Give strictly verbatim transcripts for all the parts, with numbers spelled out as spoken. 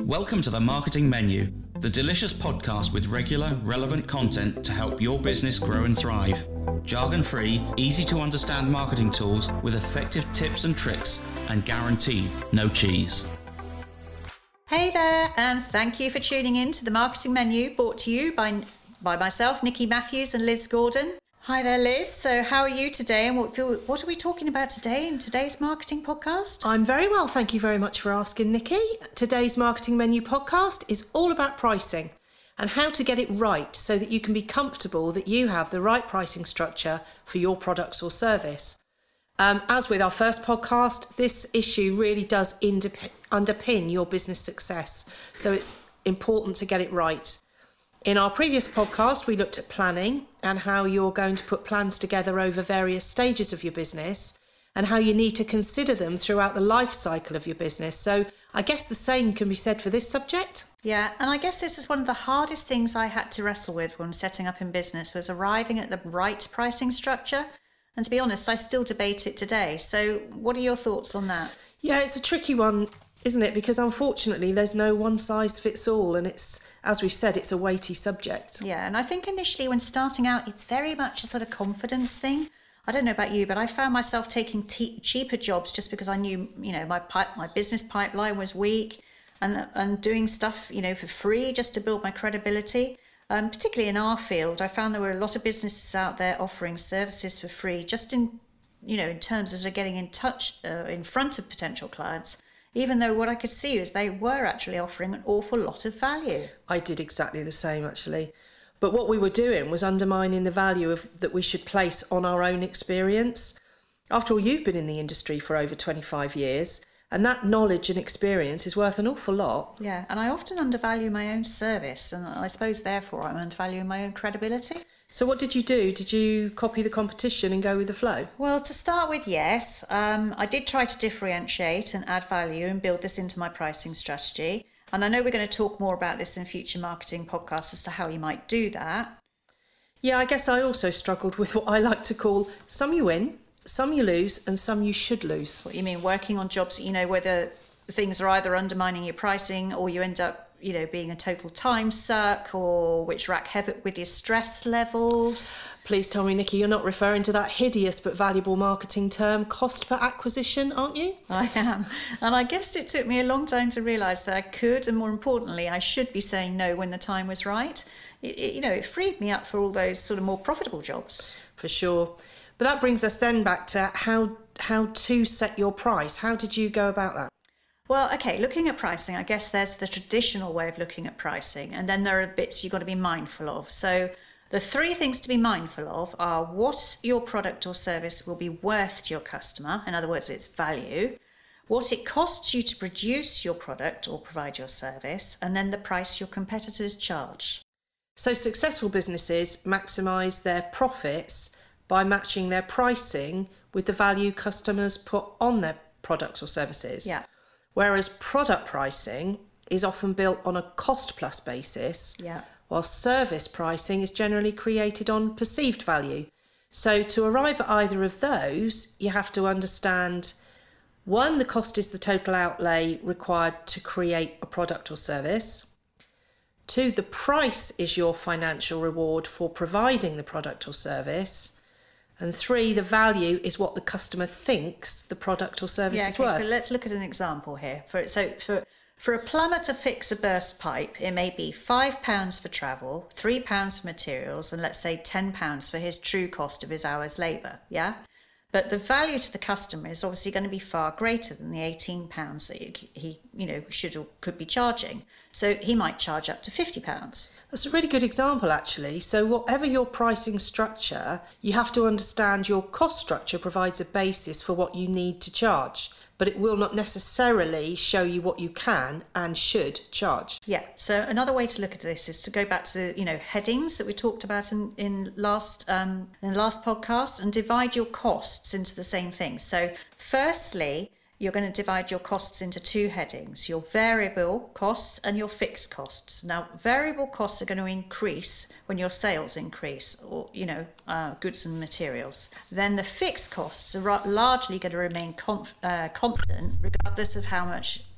Welcome to the Marketing Menu, the delicious podcast with regular, relevant content to help your business grow and thrive. Jargon-free, easy-to-understand marketing tools with effective tips and tricks, and guaranteed no cheese. Hey there, and thank you for tuning in to the Marketing Menu, brought to you by, by myself, Nikki Matthews, and Liz Gordon. Hi there, Liz. So how are you today, and what, what are we talking about today in today's marketing podcast? I'm very well, thank you very much for asking, Nikki. Today's Marketing Menu podcast is all about pricing and how to get it right so that you can be comfortable that you have the right pricing structure for your products or service. Um, as with our first podcast, this issue really does indep- underpin your business success, so it's important to get it right. In our previous podcast, we looked at planning and how you're going to put plans together over various stages of your business and how you need to consider them throughout the life cycle of your business. So I guess the same can be said for this subject. Yeah, and I guess this is one of the hardest things I had to wrestle with when setting up in business, was arriving at the right pricing structure. And to be honest, I still debate it today. So what are your thoughts on that? Yeah, it's a tricky one, isn't it? Because unfortunately, there's no one size fits all, and it's, as we've said, it's a weighty subject. Yeah, and I think initially when starting out, it's very much a sort of confidence thing. I don't know about you, but I found myself taking te- cheaper jobs just because I knew, you know, my pipe, my business pipeline was weak, and and doing stuff, you know, for free just to build my credibility. Um, particularly in our field, I found there were a lot of businesses out there offering services for free, just in, you know, in terms of sort of getting in touch uh, in front of potential clients. Even though what I could see is they were actually offering an awful lot of value. I did exactly the same, actually. But what we were doing was undermining the value of that we should place on our own experience. After all, you've been in the industry for over twenty-five years, and that knowledge and experience is worth an awful lot. Yeah, and I often undervalue my own service, and I suppose therefore I'm undervaluing my own credibility. So what did you do? Did you copy the competition and go with the flow? Well, to start with, yes. Um, I did try to differentiate and add value and build this into my pricing strategy. And I know we're going to talk more about this in future marketing podcasts as to how you might do that. Yeah, I guess I also struggled with what I like to call some you win, some you lose, and some you should lose. What you mean, working on jobs, you know, whether things are either undermining your pricing or you end up, you know, being a total time suck, or which rack havoc with your stress levels. Please tell me, Nikki, you're not referring to that hideous but valuable marketing term, cost per acquisition, aren't you? I am. And I guess it took me a long time to realise that I could, and more importantly, I should be saying no when the time was right. It, it, you know, it freed me up for all those sort of more profitable jobs. For sure. But that brings us then back to how how to set your price. How did you go about that? Well, okay, looking at pricing, I guess there's the traditional way of looking at pricing, and then there are bits you've got to be mindful of. So the three things to be mindful of are what your product or service will be worth to your customer, in other words, its value, what it costs you to produce your product or provide your service, and then the price your competitors charge. So successful businesses maximise their profits by matching their pricing with the value customers put on their products or services. Yeah. Whereas product pricing is often built on a cost-plus basis, yeah. while service pricing is generally created on perceived value. So to arrive at either of those, you have to understand, one, the cost is the total outlay required to create a product or service. Two, the price is your financial reward for providing the product or service. And three, the value is what the customer thinks the product or service yeah, is okay, worth. So let's look at an example here. For so for for a plumber to fix a burst pipe, it may be five pounds for travel, three pounds for materials, and let's say ten pounds for his true cost of his hour's labour. Yeah. But the value to the customer is obviously going to be far greater than the eighteen pounds that he, he you know, should or could be charging. So he might charge up to fifty pounds. That's a really good example, actually. So whatever your pricing structure, you have to understand your cost structure provides a basis for what you need to charge, but it will not necessarily show you what you can and should charge. Yeah. So another way to look at this is to go back to, you know, headings that we talked about in, in last um, in the last podcast, and divide your costs into the same thing. So firstly, you're going to divide your costs into two headings, your variable costs and your fixed costs. Now, variable costs are going to increase when your sales increase, or, you know, uh, goods and materials. Then the fixed costs are largely going to remain conf- uh, constant regardless of how much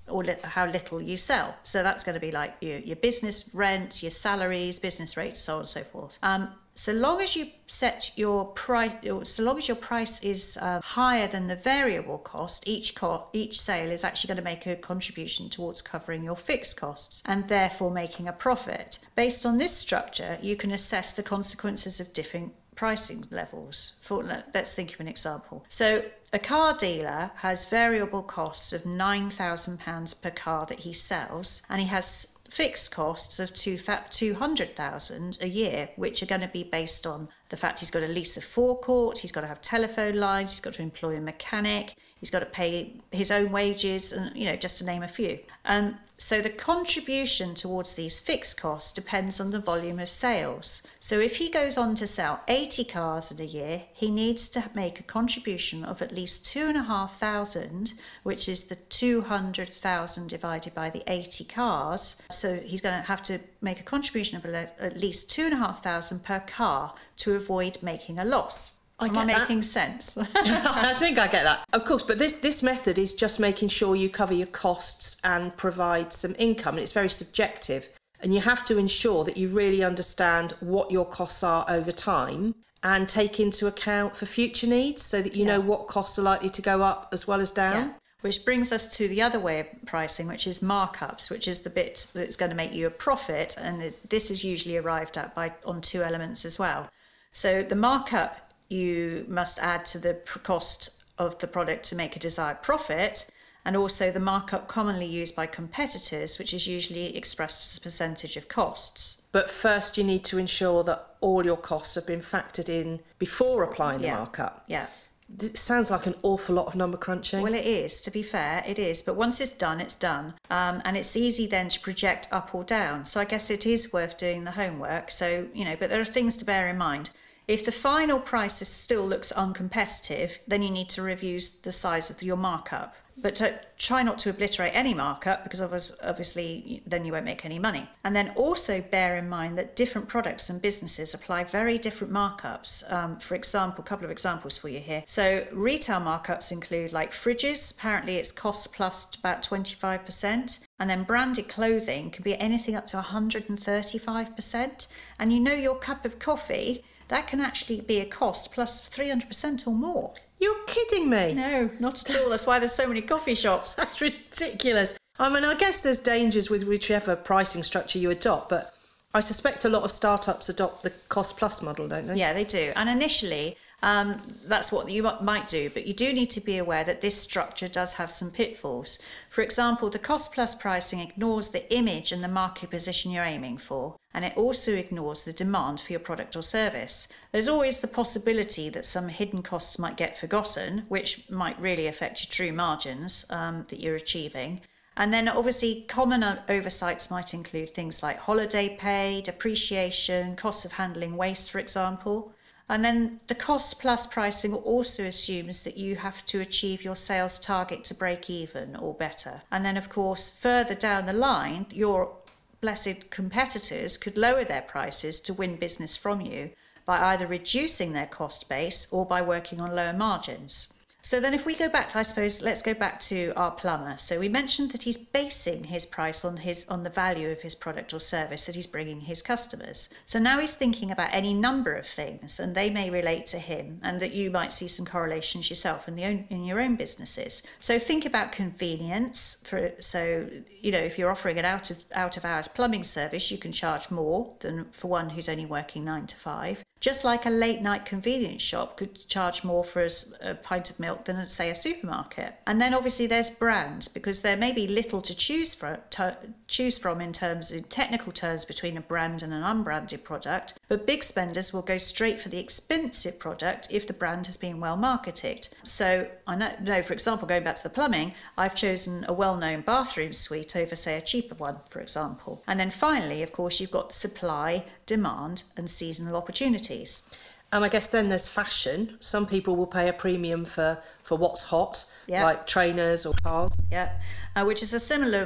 or li- how little you sell. So that's going to be like your, your business rent, your salaries, business rates, so on and so forth. Um, so long as you set your price, so long as your price is uh, higher than the variable cost, each co- each sale is actually going to make a contribution towards covering your fixed costs and therefore making a profit. Based on this structure, you can assess the consequences of different pricing levels. For, let's think of an example. So a car dealer has variable costs of nine thousand pounds per car that he sells, and he has fixed costs of two hundred thousand a year, which are going to be based on the fact he's got to lease a forecourt, he's got to have telephone lines, he's got to employ a mechanic, he's got to pay his own wages, and, you know, just to name a few. Um, so the contribution towards these fixed costs depends on the volume of sales. So if he goes on to sell eighty cars in a year, he needs to make a contribution of at least two and a half thousand, which is the two hundred thousand divided by the eighty cars. So he's going to have to make a contribution of at least two and a half thousand per car to avoid making a loss. I Am get I making that. sense? I think I get that. Of course, but this, this method is just making sure you cover your costs and provide some income. And it's very subjective. And you have to ensure that you really understand what your costs are over time and take into account for future needs so that you Yeah. know what costs are likely to go up as well as down. Yeah. Which brings us to the other way of pricing, which is markups, which is the bit that's going to make you a profit. And this is usually arrived at by on two elements as well. So the markup you must add to the cost of the product to make a desired profit, and also the markup commonly used by competitors, which is usually expressed as a percentage of costs. But first you need to ensure that all your costs have been factored in before applying the Yeah. markup. Yeah. It sounds like an awful lot of number crunching. Well, it is, to be fair, it is. But once it's done, it's done. Um, and it's easy then to project up or down. So I guess it is worth doing the homework. So, you know, but there are things to bear in mind. If the final price is still looks uncompetitive, then you need to review the size of your markup. But to try not to obliterate any markup, because obviously then you won't make any money. And then also bear in mind that different products and businesses apply very different markups. Um, for example, a couple of examples for you here. So retail markups include like fridges. Apparently it's cost plus about twenty-five percent. And then branded clothing can be anything up to one hundred thirty-five percent. And you know your cup of coffee, that can actually be a cost plus three hundred percent or more. You're kidding me. No, not at all. That's why there's so many coffee shops. That's ridiculous. I mean, I guess there's dangers with whichever pricing structure you adopt, but I suspect a lot of startups adopt the cost plus model, don't they? Yeah, they do. And initially, um, that's what you might do, but you do need to be aware that this structure does have some pitfalls. For example, the cost plus pricing ignores the image and the market position you're aiming for, and it also ignores the demand for your product or service. There's always the possibility that some hidden costs might get forgotten, which might really affect your true margins um, that you're achieving. And then obviously common oversights might include things like holiday pay, depreciation, costs of handling waste, for example. And then the cost plus pricing also assumes that you have to achieve your sales target to break even or better. And then, of course, further down the line, your blessed competitors could lower their prices to win business from you by either reducing their cost base or by working on lower margins. So then if we go back to, I suppose, let's go back to our plumber. So we mentioned that he's basing his price on his on the value of his product or service that he's bringing his customers. So now he's thinking about any number of things, and they may relate to him, and that you might see some correlations yourself in the own, in your own businesses. So think about convenience. For so you know, if you're offering an out of out of hours plumbing service, you can charge more than for one who's only working nine to five. Just like a late night convenience shop could charge more for a, a pint of milk than, say, a supermarket. And then obviously there's brand, because there may be little to choose from, to choose from in terms in technical terms between a brand and an unbranded product. But big spenders will go straight for the expensive product if the brand has been well marketed. So I know, know, for example, going back to the plumbing, I've chosen a well-known bathroom suite over, say, a cheaper one, for example. And then finally, of course, you've got supply, demand, and seasonal opportunities. And I guess then there's fashion. Some people will pay a premium for, for what's hot, Yeah. like trainers or cars. Yeah, uh, which is a similar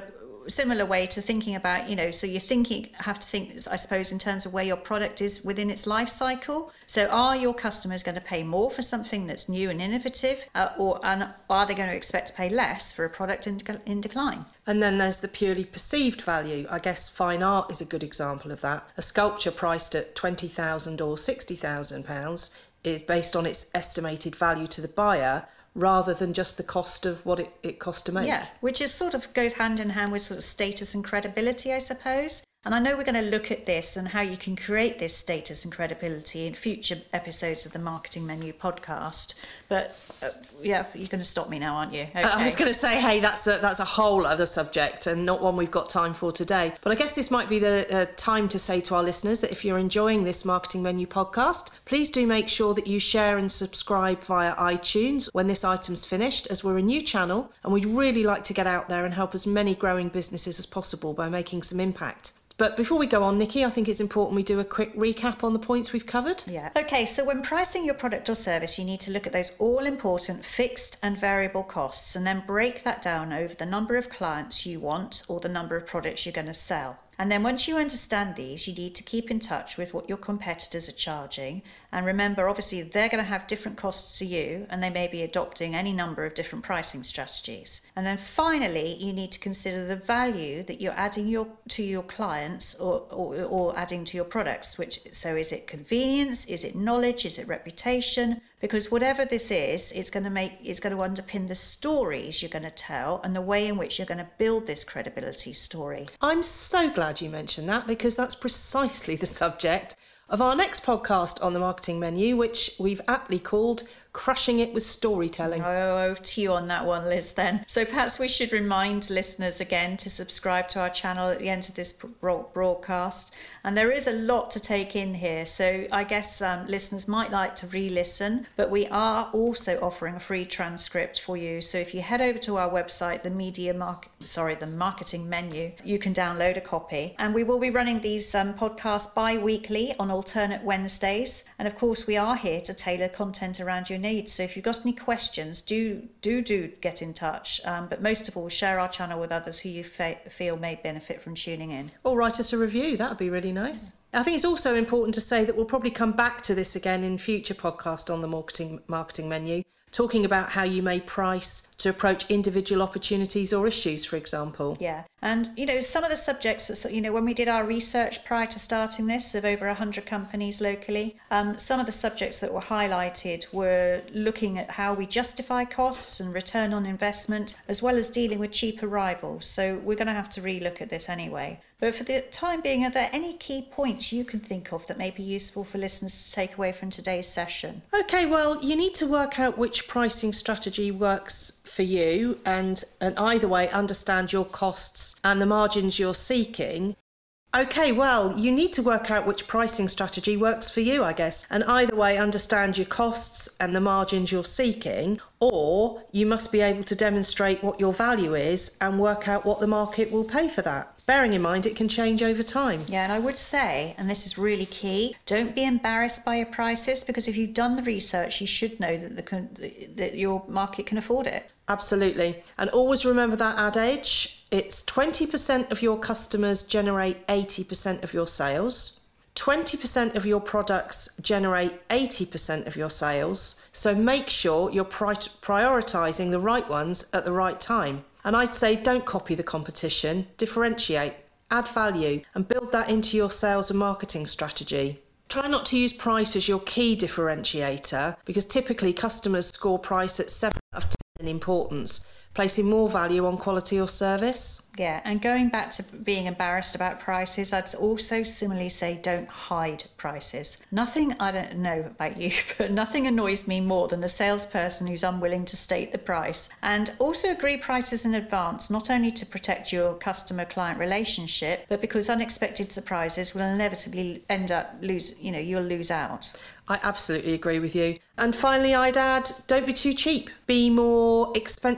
similar way to thinking about, you know, so you're thinking, have to think, I suppose, in terms of where your product is within its life cycle. So are your customers going to pay more for something that's new and innovative, uh, or and are they going to expect to pay less for a product in, in decline? And then there's the purely perceived value. I guess fine art is a good example of that. A sculpture priced at twenty thousand pounds or sixty thousand pounds is based on its estimated value to the buyer, rather than just the cost of what it, it costs to make. Yeah, which is sort of goes hand in hand with sort of status and credibility, I suppose. And I know we're going to look at this and how you can create this status and credibility in future episodes of the Marketing Menu podcast. But uh, yeah, you're going to stop me now, aren't you? Okay. I was going to say, hey, that's a, that's a whole other subject and not one we've got time for today. But I guess this might be the uh, time to say to our listeners that if you're enjoying this Marketing Menu podcast, please do make sure that you share and subscribe via iTunes when this item's finished, as we're a new channel and we'd really like to get out there and help as many growing businesses as possible by making some impact. But before we go on, Nikki, I think it's important we do a quick recap on the points we've covered. Yeah. Okay, so when pricing your product or service, you need to look at those all-important fixed and variable costs and then break that down over the number of clients you want or the number of products you're going to sell. And then once you understand these, you need to keep in touch with what your competitors are charging. And remember, obviously, they're going to have different costs to you, and they may be adopting any number of different pricing strategies. And then finally, you need to consider the value that you're adding your to your clients or, or, or adding to your products. Which so is it convenience? Is it knowledge? Is it reputation? Because whatever this is, it's going to make it's going to underpin the stories you're going to tell and the way in which you're going to build this credibility story. I'm so glad you mentioned that, because that's precisely the subject of our next podcast on the Marketing Menu, which we've aptly called Crushing It with Storytelling. Oh, over to you on that one, Liz, then. So perhaps we should remind listeners again to subscribe to our channel at the end of this broadcast. And there is a lot to take in here, so I guess um, listeners might like to re-listen, but we are also offering a free transcript for you. So if you head over to our website, the Media Mark, sorry, the Marketing Menu, you can download a copy. And we will be running these um, podcasts bi-weekly on alternate Wednesdays. And of course, we are here to tailor content around your needs. So if you've got any questions, do do do get in touch. Um, but most of all, share our channel with others who you fe- feel may benefit from tuning in. Or write us a review. That would be really nice. I think it's also important to say that we'll probably come back to this again in future podcasts on the marketing marketing menu, talking about how you may price to approach individual opportunities or issues, for example. Yeah. And, you know, some of the subjects that, you know, when we did our research prior to starting this of over one hundred companies locally, um, some of the subjects that were highlighted were looking at how we justify costs and return on investment, as well as dealing with cheaper rivals. So we're going to have to relook at this anyway. But for the time being, are there any key points you can think of that may be useful for listeners to take away from today's session? Okay, well, you need to work out which pricing strategy works for you, and, and either way understand your costs and the margins you're seeking. Okay, well, you need to work out which pricing strategy works for you, I guess, and either way understand your costs and the margins you're seeking, or you must be able to demonstrate what your value is and work out what the market will pay for that. Bearing in mind it can change over time. Yeah, and I would say, and this is really key, don't be embarrassed by your prices, because if you've done the research, you should know that the that your market can afford it. Absolutely. And always remember that adage, it's twenty percent of your customers generate eighty percent of your sales. twenty percent of your products generate eighty percent of your sales. So make sure you're pri- prioritising the right ones at the right time. And I'd say don't copy the competition, differentiate, add value, and build that into your sales and marketing strategy. Try not to use price as your key differentiator, because typically customers score price at seven out of ten in importance, placing more value on quality or service. Yeah, and going back to being embarrassed about prices, I'd also similarly say don't hide prices. Nothing, I don't know about you, but nothing annoys me more than a salesperson who's unwilling to state the price. And also agree prices in advance, not only to protect your customer-client relationship, but because unexpected surprises will inevitably end up lose, you know, you'll lose out. I absolutely agree with you. And finally, I'd add, don't be too cheap. Be more expensive, but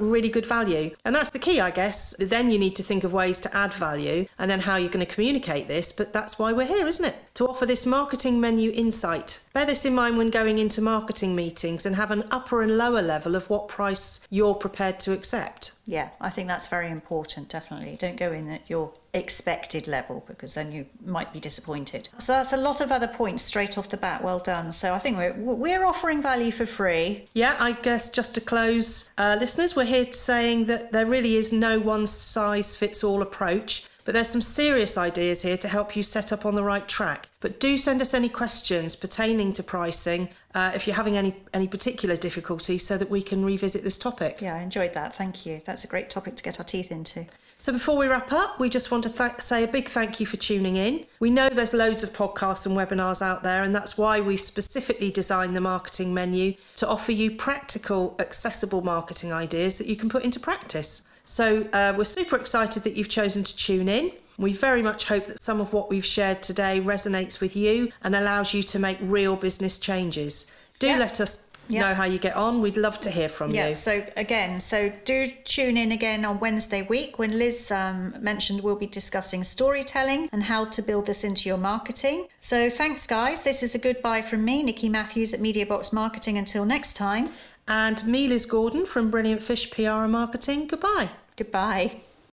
really good value. And that's the key, I guess. Then you need to think of ways to add value and then how you're going to communicate this. But that's why we're here, isn't it? To offer this marketing menu insight. Bear this in mind when going into marketing meetings and have an upper and lower level of what price you're prepared to accept. Yeah, I think that's very important, definitely. Don't go in at your expected level because then you might be disappointed. So that's a lot of other points straight off the bat. Well done. So I think we're we're offering value for free. Yeah, I guess just to close, uh, listeners, we're here saying that there really is no one size fits all approach. But there's some serious ideas here to help you set up on the right track. But do send us any questions pertaining to pricing uh, if you're having any, any particular difficulties so that we can revisit this topic. Yeah, I enjoyed that. Thank you. That's a great topic to get our teeth into. So before we wrap up, we just want to th- say a big thank you for tuning in. We know there's loads of podcasts and webinars out there, and that's why we've specifically designed the marketing menu to offer you practical, accessible marketing ideas that you can put into practice. So uh, we're super excited that you've chosen to tune in. We very much hope that some of what we've shared today resonates with you and allows you to make real business changes. Do yeah. let us yeah. know how you get on. We'd love to hear from yeah, you. So again, so do tune in again on Wednesday week when Liz um, mentioned we'll be discussing storytelling and how to build this into your marketing. So thanks, guys. This is a goodbye from me, Nikki Matthews at MediaBox Marketing. Until next time. And me, Liz Gordon from Brilliant Fish P R and Marketing. Goodbye. Goodbye.